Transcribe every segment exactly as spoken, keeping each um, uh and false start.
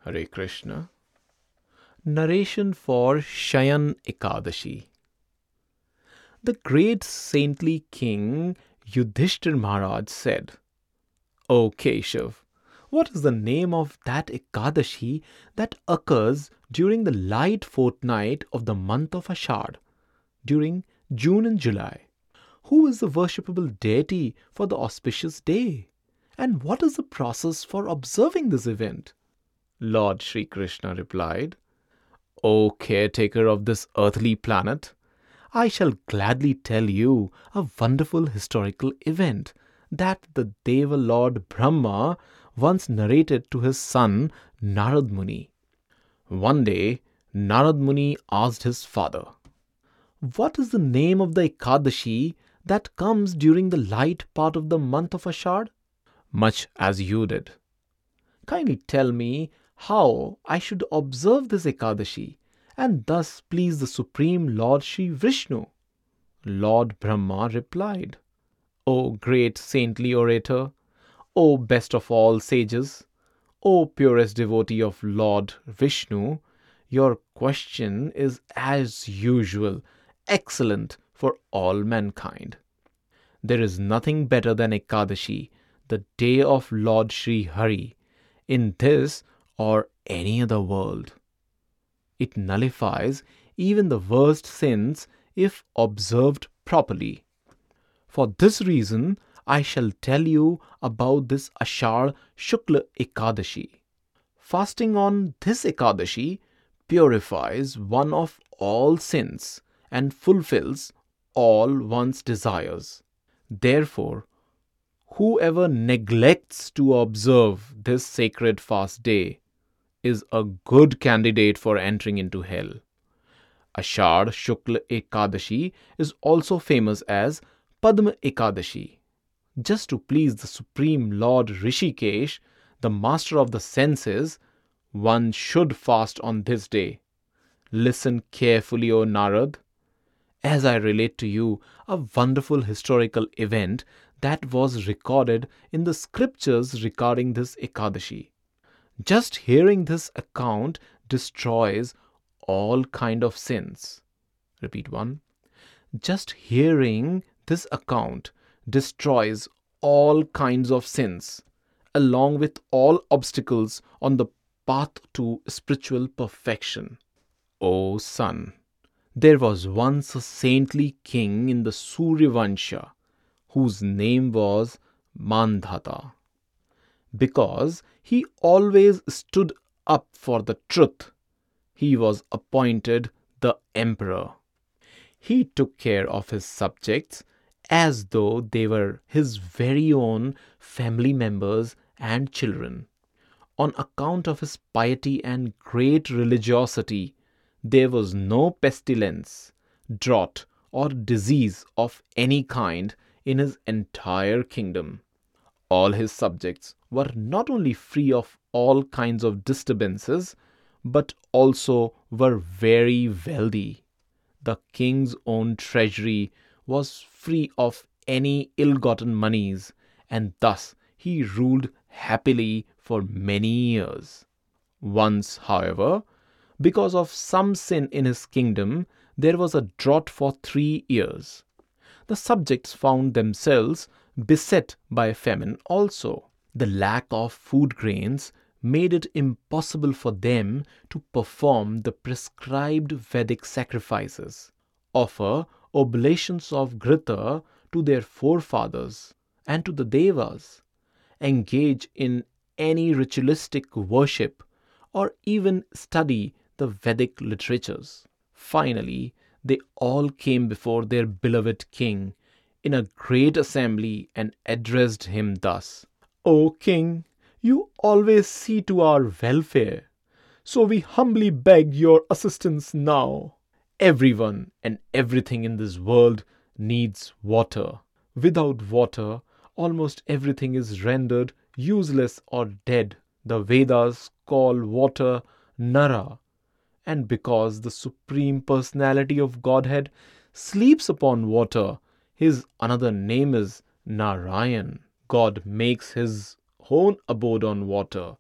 Hare Krishna. Narration for Shayan Ekadashi. The great saintly king Yudhishthir Maharaj said, O Keshav, what is the name of that Ekadashi that occurs during the light fortnight of the month of Ashad, during June and July? Who is the worshipable deity for the auspicious day? And what is the process for observing this event? Lord Shri Krishna replied, O caretaker of this earthly planet, I shall gladly tell you a wonderful historical event that the Deva Lord Brahma once narrated to his son Narad Muni. One day, Narad Muni asked his father, What is the name of the Ekadashi that comes during the light part of the month of Ashad? Much as you did. Kindly tell me how I should observe this Ekadashi and thus please the Supreme Lord Shri Vishnu. Lord Brahma replied, O great saintly orator, O best of all sages, O purest devotee of Lord Vishnu, your question is as usual excellent for all mankind. There is nothing better than Ekadashi, the day of Lord Shri Hari, in this or any other world. It nullifies even the worst sins if observed properly. For this reason, I shall tell you about this Ashar Shukla Ekadashi. Fasting on this Ekadashi purifies one of all sins and fulfills all one's desires. Therefore, whoever neglects to observe this sacred fast day is a good candidate for entering into hell. Ashad Shukla Ekadashi is also famous as Padma Ekadashi. Just to please the Supreme Lord Rishikesh, the master of the senses, one should fast on this day. Listen carefully, O Narad, as I relate to you a wonderful historical event that was recorded in the scriptures regarding this Ekadashi. Just hearing this account destroys all kind of sins. Repeat one. Just hearing this account destroys all kinds of sins, along with all obstacles on the path to spiritual perfection. O son, there was once a saintly king in the Suryavansha whose name was Mandhata. Because he always stood up for the truth, he was appointed the emperor. He took care of his subjects as though they were his very own family members and children. On account of his piety and great religiosity, there was no pestilence, drought, or disease of any kind in his entire kingdom. All his subjects were not only free of all kinds of disturbances, but also were very wealthy. The king's own treasury was free of any ill-gotten monies, and thus he ruled happily for many years. Once, however, because of some sin in his kingdom, there was a drought for three years. The subjects found themselves beset by famine also. The lack of food grains made it impossible for them to perform the prescribed Vedic sacrifices, offer oblations of Ghrita to their forefathers and to the Devas, engage in any ritualistic worship, or even study the Vedic literatures. Finally, they all came before their beloved king in a great assembly and addressed him thus, O king, you always see to our welfare, so we humbly beg your assistance now. Everyone and everything in this world needs water. Without water, almost everything is rendered useless or dead. The Vedas call water Nara, and because the Supreme Personality of Godhead sleeps upon water, his another name is Narayan. God makes his own abode on water,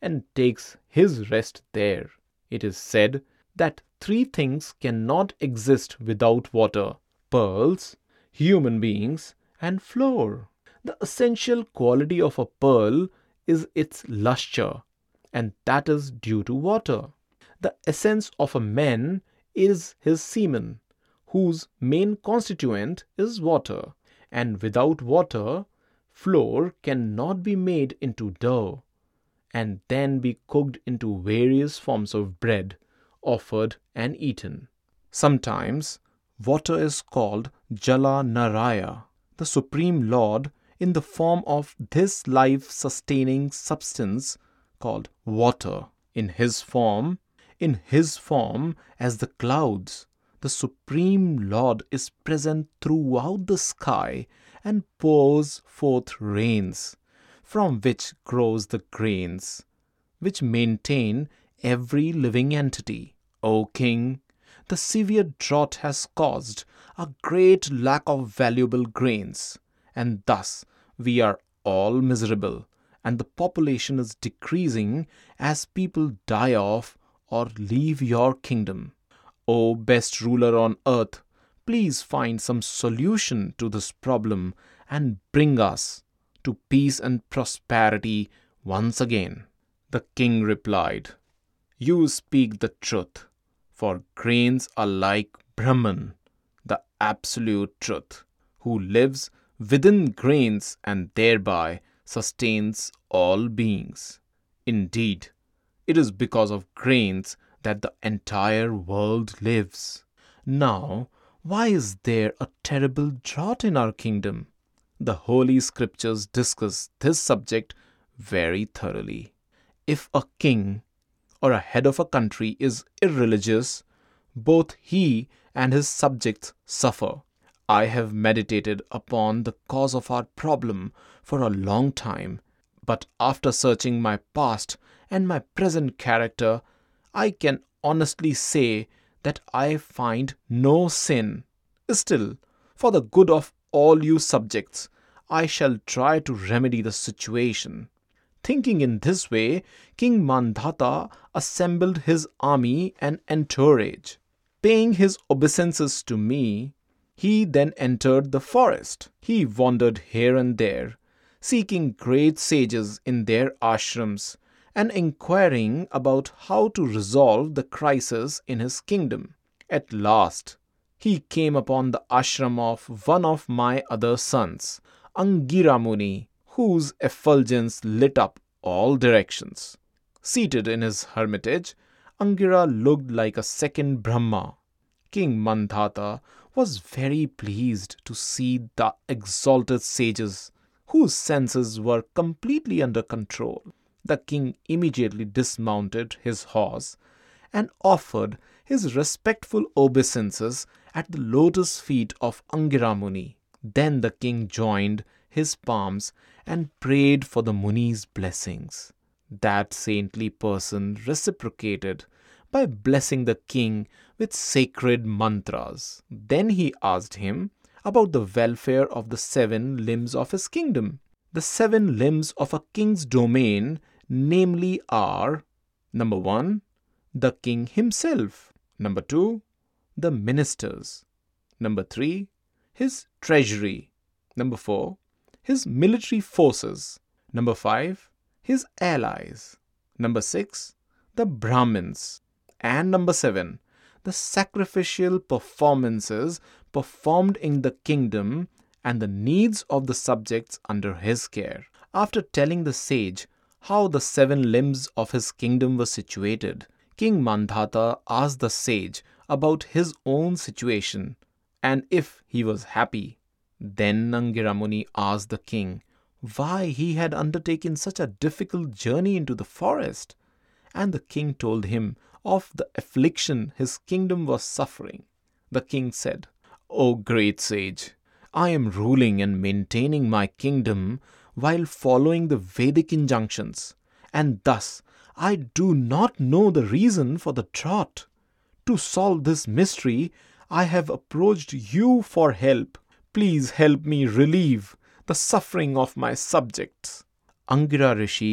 and takes his rest there. It is said that three things cannot exist without water: pearls, human beings, and flour. The essential quality of a pearl is its luster, and that is due to water. The essence of a man is his semen, whose main constituent is water, and without water, flour cannot be made into dough and then be cooked into various forms of bread, offered and eaten. Sometimes water is called Jala Naraya, the Supreme Lord, in the form of this life-sustaining substance called water. In his form, in his form as the clouds, the Supreme Lord is present throughout the sky and pours forth rains, from which grows the grains, which maintain every living entity. O King, the severe drought has caused a great lack of valuable grains, and thus we are all miserable, and the population is decreasing as people die off or leave your kingdom. O best ruler on earth, please find some solution to this problem and bring us to peace and prosperity once again. The king replied, "You speak the truth, for grains are like Brahman, the absolute truth, who lives within grains and thereby sustains all beings. Indeed, it is because of grains that the entire world lives. Now, why is there a terrible drought in our kingdom?" The Holy Scriptures discuss this subject very thoroughly. If a king or a head of a country is irreligious, both he and his subjects suffer. I have meditated upon the cause of our problem for a long time, but after searching my past and my present character, I can honestly say that I find no sin. Still, for the good of all you subjects, I shall try to remedy the situation. Thinking in this way, King Mandhata assembled his army and entourage. Paying his obeisances to me, he then entered the forest. He wandered here and there, seeking great sages in their ashrams and inquiring about how to resolve the crisis in his kingdom. At last, he came upon the ashram of one of my other sons, Angira Muni, whose effulgence lit up all directions. Seated in his hermitage, Angira looked like a second Brahma. King Mandhata was very pleased to see the exalted sages, whose senses were completely under control. The king immediately dismounted his horse and offered his respectful obeisances at the lotus feet of Angira Muni. Then the king joined his palms and prayed for the Muni's blessings. That saintly person reciprocated by blessing the king with sacred mantras. Then he asked him about the welfare of the seven limbs of his kingdom. The seven limbs of a king's domain, namely, are: number one, the king himself; number two, the ministers; number three, his treasury; number four, his military forces; number five, his allies; number six, the Brahmins; and number seven, the sacrificial performances performed in the kingdom and the needs of the subjects under his care. After telling the sage how the seven limbs of his kingdom were situated, King Mandhata asked the sage about his own situation and if he was happy. Then Angira Muni asked the king why he had undertaken such a difficult journey into the forest, and the king told him of the affliction his kingdom was suffering. The king said, "O great sage, I am ruling and maintaining my kingdom while following the Vedic injunctions, and thus I do not know the reason for the drought. To solve this mystery, I have approached you for help. Please help me relieve the suffering of my subjects." Angira Rishi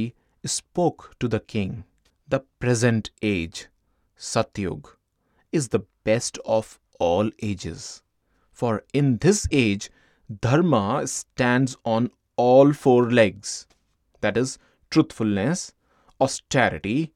spoke to the king, "The present age, Satyug, is the best of all ages. For in this age, Dharma stands on all four legs, that is, truthfulness, austerity,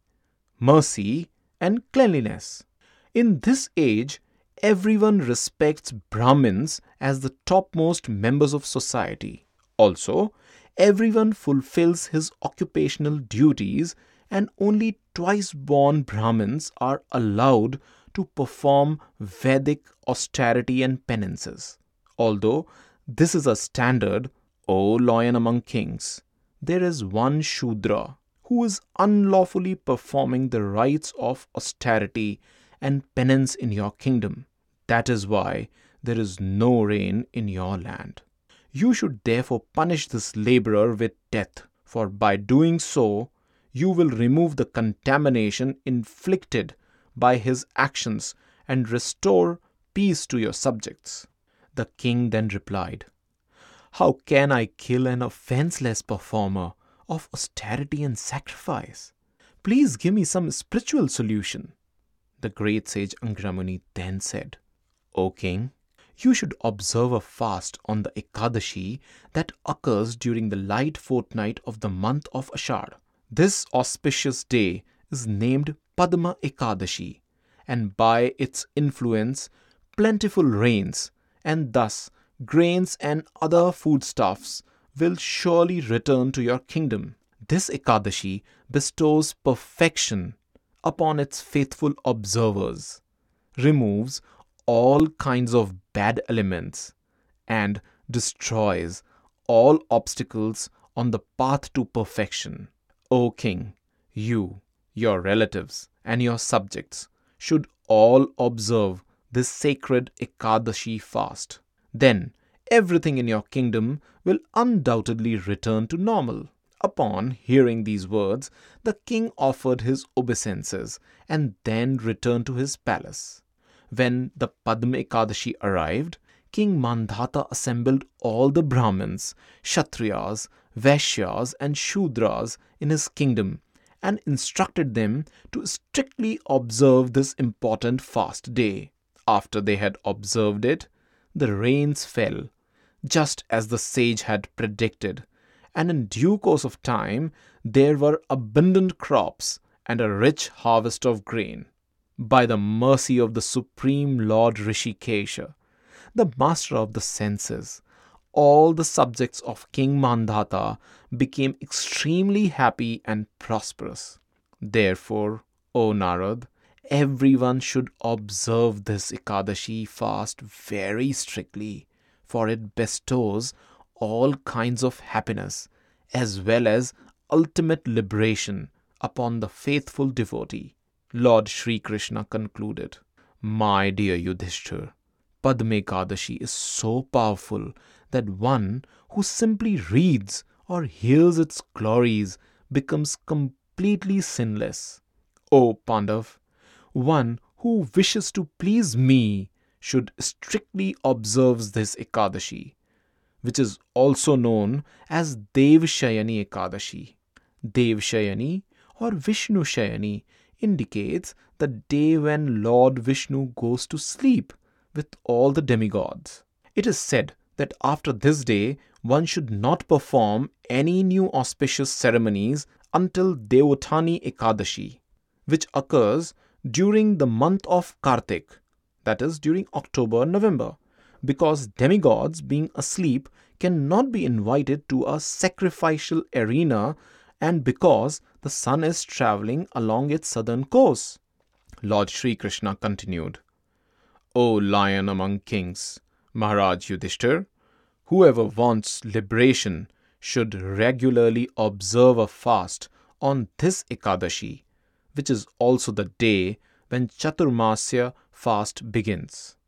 mercy, and cleanliness. In this age, everyone respects Brahmins as the topmost members of society. Also, everyone fulfills his occupational duties, and only twice-born Brahmins are allowed to perform Vedic austerity and penances. Although this is a standard, O lion among kings, there is one Shudra who is unlawfully performing the rites of austerity and penance in your kingdom. That is why there is no rain in your land. You should therefore punish this laborer with death, for by doing so, you will remove the contamination inflicted by his actions and restore peace to your subjects." The king then replied, "How can I kill an offenseless performer of austerity and sacrifice? Please give me some spiritual solution." The great sage Angira Muni then said, "O king, you should observe a fast on the Ekadashi that occurs during the light fortnight of the month of Ashar. This auspicious day is named Padma Ekadashi, and by its influence, plentiful rains, and thus grains and other foodstuffs will surely return to your kingdom. This Ekadashi bestows perfection upon its faithful observers, removes all kinds of bad elements, and destroys all obstacles on the path to perfection. O king, you, your relatives, and your subjects should all observe this sacred Ekadashi fast. Then everything in your kingdom will undoubtedly return to normal." Upon hearing these words, the king offered his obeisances and then returned to his palace. When the Padma Ekadashi arrived, King Mandhata assembled all the Brahmins, Kshatriyas, Vaishyas, and Shudras in his kingdom and instructed them to strictly observe this important fast day. After they had observed it, the rains fell, just as the sage had predicted, and in due course of time there were abundant crops and a rich harvest of grain. By the mercy of the Supreme Lord Rishikesha, the master of the senses, all the subjects of King Mandhata became extremely happy and prosperous. Therefore, O Narad, everyone should observe this Ekadashi fast very strictly, for it bestows all kinds of happiness as well as ultimate liberation upon the faithful devotee. Lord Sri Krishna concluded, "My dear Yudhishthir, Padma Ekadashi is so powerful that one who simply reads or hears its glories becomes completely sinless. O Pandav, one who wishes to please me should strictly observe this Ekadashi, which is also known as Devshayani Ekadashi. Devshayani or Vishnu Shayani indicates the day when Lord Vishnu goes to sleep with all the demigods. It is said that after this day, one should not perform any new auspicious ceremonies until Devotani Ekadashi, which occurs during the month of Kartik, that is during October-November, because demigods being asleep cannot be invited to a sacrificial arena and because the sun is travelling along its southern course. Lord Sri Krishna continued, "O lion among kings, Maharaj Yudhishthir, whoever wants liberation should regularly observe a fast on this Ekadashi, which is also the day when Chaturmasya fast begins."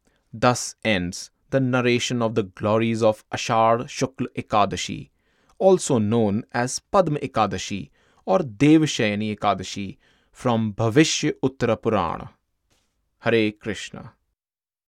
Thus ends the narration of the glories of Ashar Shukla Ekadashi, also known as Padma Ekadashi or Devshayani Ekadashi, from Bhavishya Uttara Purana. Hare Krishna.